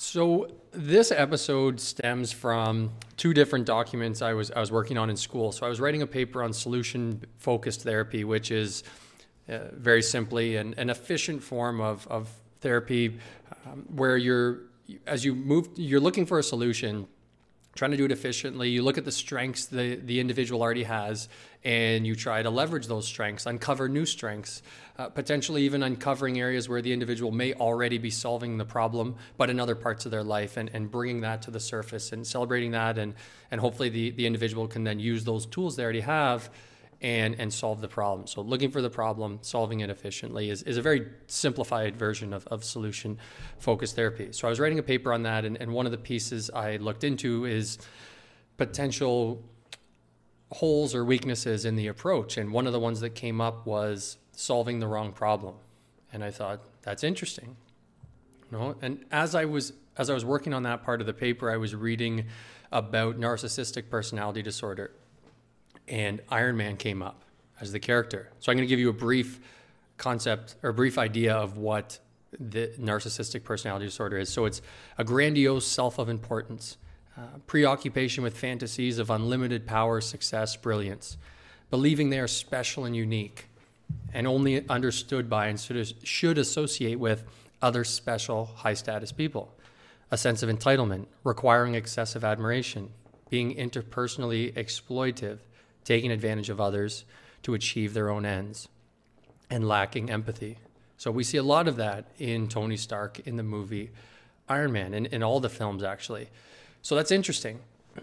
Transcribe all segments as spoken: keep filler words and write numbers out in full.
So this episode stems from two different documents I was I was working on in school. So I was writing a paper on solution-focused therapy, which is uh, very simply an, an efficient form of of therapy um, where you're as you move you're looking for a solution, trying to do it efficiently. You look at the strengths the, the individual already has, and you try to leverage those strengths, uncover new strengths, uh, potentially even uncovering areas where the individual may already be solving the problem, but in other parts of their life, and, and bringing that to the surface and celebrating that. And, and hopefully the, the individual can then use those tools they already have and, and solve the problem. So looking for the problem, solving it efficiently is, is a very simplified version of, of solution-focused therapy. So I was writing a paper on that, and, and one of the pieces I looked into is potential holes or weaknesses in the approach. And one of the ones that came up was solving the wrong problem. And I thought, that's interesting. You know? And as I was as I was working on that part of the paper, I was reading about narcissistic personality disorder. And Iron Man came up as the character. So I'm going to give you a brief concept or a brief idea of what the narcissistic personality disorder is. So it's a grandiose self of importance, uh, preoccupation with fantasies of unlimited power, success, brilliance, believing they are special and unique, and only understood by and should, should associate with other special, high-status people. A sense of entitlement, requiring excessive admiration, being interpersonally exploitive, taking advantage of others to achieve their own ends, and lacking empathy. So we see a lot of that in Tony Stark in the movie Iron Man, and in all the films, actually. So that's interesting.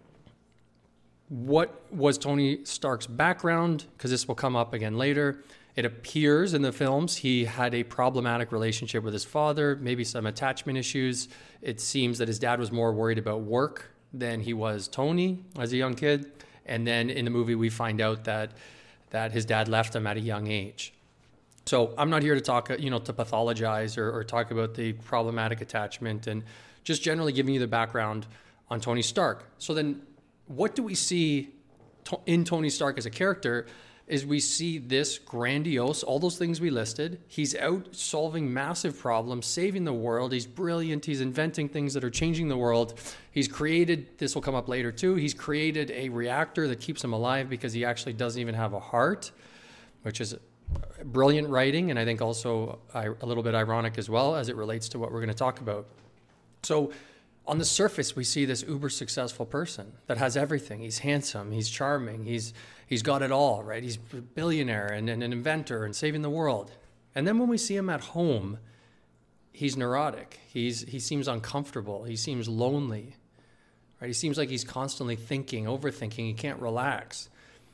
What was Tony Stark's background? Because this will come up again later. It appears in the films he had a problematic relationship with his father, maybe some attachment issues. It seems that his dad was more worried about work than he was Tony as a young kid. And then in the movie, we find out that that his dad left him at a young age. So I'm not here to talk, you know, to pathologize or, or talk about the problematic attachment, and just generally giving you the background on Tony Stark. So then what do we see to, in Tony Stark as a character is we see this grandiose, all those things we listed. He's out solving massive problems, saving the world. He's brilliant. He's inventing things that are changing the world. He's created, this will come up later too, he's created a reactor that keeps him alive because he actually doesn't even have a heart, which is brilliant writing, and I think also a little bit ironic as well as it relates to what we're going to talk about. So on the surface, we see this uber successful person that has everything. He's handsome, he's charming, he's he's got it all, right? He's a billionaire and, and an inventor and saving the world. And then when we see him at home, he's neurotic. He's he seems uncomfortable. He seems lonely, right? He seems like he's constantly thinking, overthinking. He can't relax.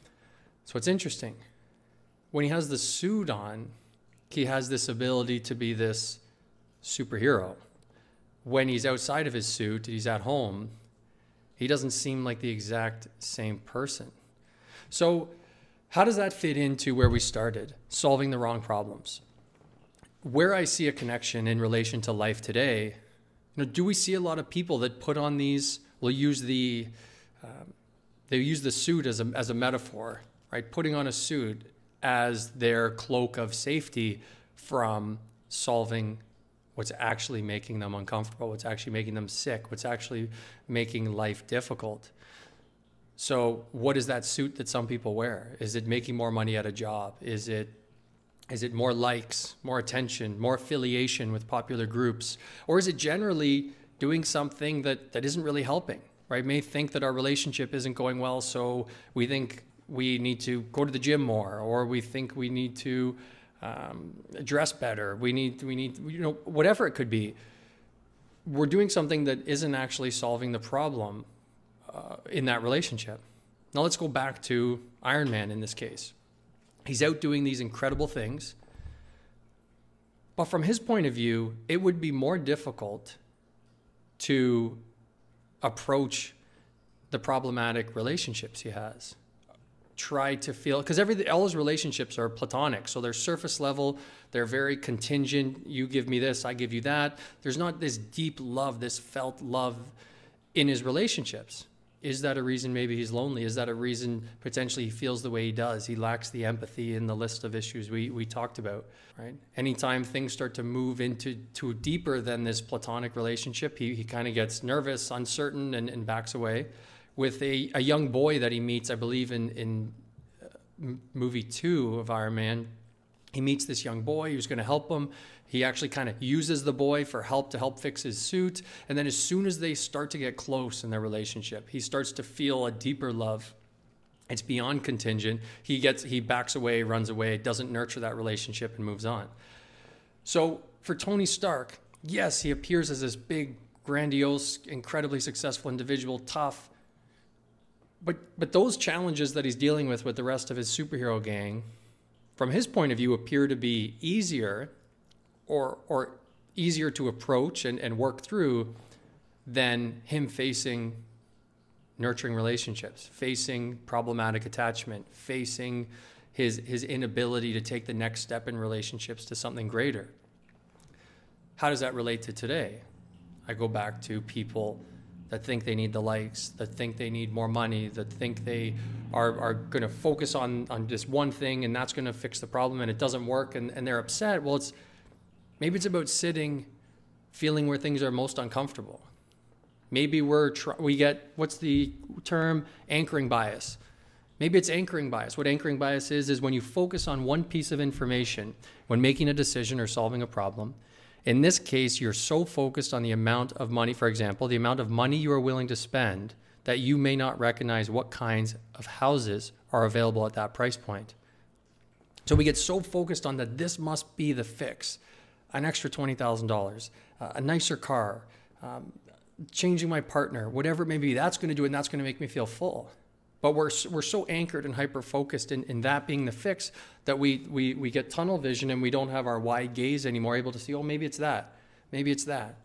So it's interesting. When he has the suit on, he has this ability to be this superhero. When he's outside of his suit, he's at home, he doesn't seem like the exact same person. So how does that fit into where we started, solving the wrong problems? Where I see a connection in relation to life today, you know, do we see a lot of people that put on these, will use the, um, they use the suit as a, as a metaphor, right? Putting on a suit as their cloak of safety from solving what's actually making them uncomfortable, what's actually making them sick, what's actually making life difficult. So what is that suit that some people wear? Is it making more money at a job? Is it is it more likes, more attention, more affiliation with popular groups? Or is it generally doing something that, that isn't really helping, right? May think that our relationship isn't going well, so we think we need to go to the gym more, or we think we need to Um, dress better. We need, we need, you know, whatever it could be. We're doing something that isn't actually solving the problem uh, in that relationship. Now let's go back to Iron Man in this case. He's out doing these incredible things, but from his point of view, it would be more difficult to approach the problematic relationships he has. Try to feel, because every all his relationships are platonic, so they're surface level, they're very contingent. You give me this, I give you that. There's not this deep love, this felt love in his relationships. Is that a reason maybe he's lonely? Is that a reason potentially he feels the way he does? He lacks the empathy in the list of issues we, we talked about, right? Anytime things start to move into to deeper than this platonic relationship, he, he kind of gets nervous, uncertain, and, and backs away. With a, a young boy that he meets, I believe in, in movie two of Iron Man, he meets this young boy who's going to help him. He actually kind of uses the boy for help to help fix his suit. And then as soon as they start to get close in their relationship, he starts to feel a deeper love. It's beyond contingent. He gets, he backs away, runs away, doesn't nurture that relationship, and moves on. So for Tony Stark, yes, he appears as this big, grandiose, incredibly successful individual, tough. But but those challenges that he's dealing with with the rest of his superhero gang, from his point of view, appear to be easier or or easier to approach and, and work through than him facing nurturing relationships, facing problematic attachment, facing his his inability to take the next step in relationships to something greater. How does that relate to today? I go back to people that think they need the likes, that think they need more money, that think they are, are going to focus on, on just one thing and that's going to fix the problem, and it doesn't work, and, and they're upset. Well, it's maybe it's about sitting, feeling where things are most uncomfortable. Maybe we're tr- we get, what's the term? Anchoring bias. Maybe it's anchoring bias. What anchoring bias is, is when you focus on one piece of information when making a decision or solving a problem. In this case, you're so focused on the amount of money, for example, the amount of money you are willing to spend, that you may not recognize what kinds of houses are available at that price point. So we get so focused on that this must be the fix. An extra twenty thousand dollars, uh, a nicer car, um, changing my partner, whatever it may be, that's going to do it, and that's going to make me feel full. But we're we're so anchored and hyper-focused in, in that being the fix that we, we we get tunnel vision and we don't have our wide gaze anymore, able to see, oh, maybe it's that. Maybe it's that.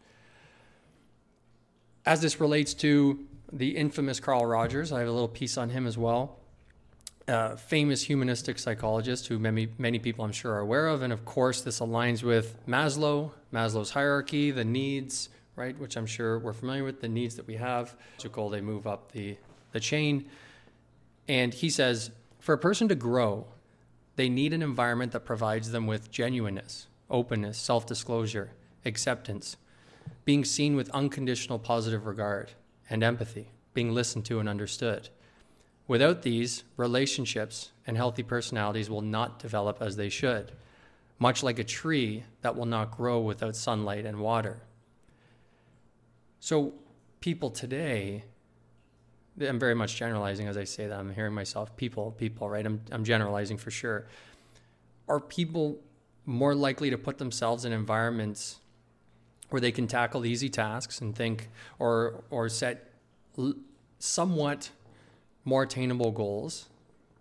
As this relates to the infamous Carl Rogers, I have a little piece on him as well. Uh, famous humanistic psychologist who many, many people I'm sure are aware of. And of course, this aligns with Maslow, Maslow's hierarchy, the needs, right, which I'm sure we're familiar with, the needs that we have. They move up the, the chain. And he says, for a person to grow, they need an environment that provides them with genuineness, openness, self-disclosure, acceptance, being seen with unconditional positive regard, and empathy, being listened to and understood. Without these, relationships and healthy personalities will not develop as they should, much like a tree that will not grow without sunlight and water. So people today, I'm very much generalizing as I say that. I'm hearing myself, people, people, right? I'm I'm generalizing for sure. Are people more likely to put themselves in environments where they can tackle easy tasks and think, or or set l- somewhat more attainable goals?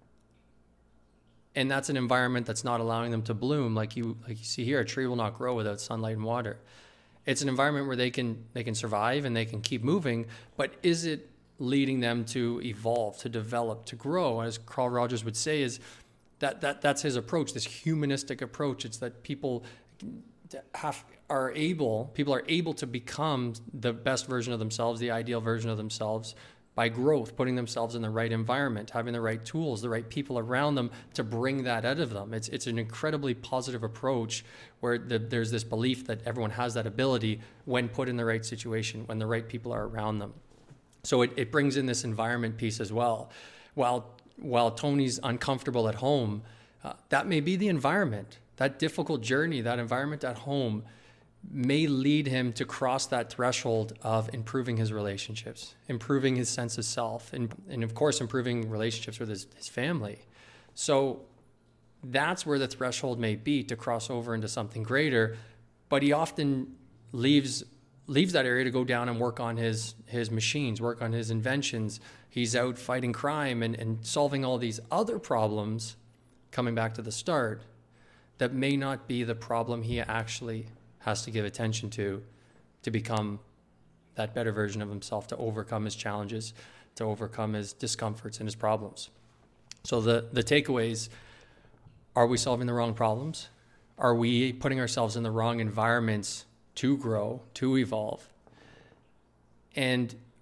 And that's an environment that's not allowing them to bloom, like you like you see here. A tree will not grow without sunlight and water. It's an environment where they can they can survive and they can keep moving, but is it leading them to evolve, to develop, to grow? As Carl Rogers would say, is that, that that's his approach, this humanistic approach. It's that people have are able, people are able to become the best version of themselves, the ideal version of themselves, by growth, putting themselves in the right environment, having the right tools, the right people around them to bring that out of them. It's it's an incredibly positive approach where the, there's this belief that everyone has that ability when put in the right situation, when the right people are around them. So it, it brings in this environment piece as well. While while Tony's uncomfortable at home, uh, that may be the environment. That difficult journey, that environment at home may lead him to cross that threshold of improving his relationships, improving his sense of self, and, and of course, improving relationships with his, his family. So that's where the threshold may be to cross over into something greater, but he often leaves leaves that area to go down and work on his his machines, work on his inventions. He's out fighting crime and, and solving all these other problems, coming back to the start, that may not be the problem he actually has to give attention to to become that better version of himself, to overcome his challenges, to overcome his discomforts and his problems. So the, the takeaways, are we solving the wrong problems? Are we putting ourselves in the wrong environments to grow, to evolve? And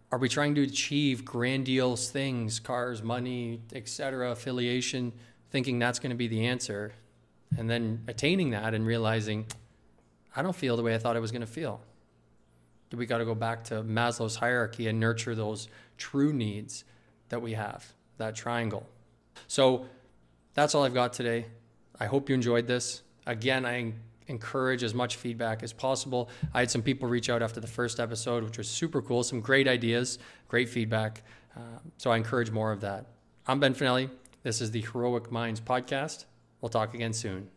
Are we trying to achieve grandiose things, cars, money, et cetera, affiliation, thinking that's going to be the answer, and then attaining that and realizing, I don't feel the way I thought I was going to feel? We got to go back to Maslow's hierarchy and nurture those true needs that we have, that triangle. So that's all I've got today. I hope you enjoyed this. Again, I encourage as much feedback as possible. I had some people reach out after the first episode, which was super cool. Some great ideas, great feedback. Uh, so I encourage more of that. I'm Ben Finelli. This is the Heroic Minds podcast. We'll talk again soon.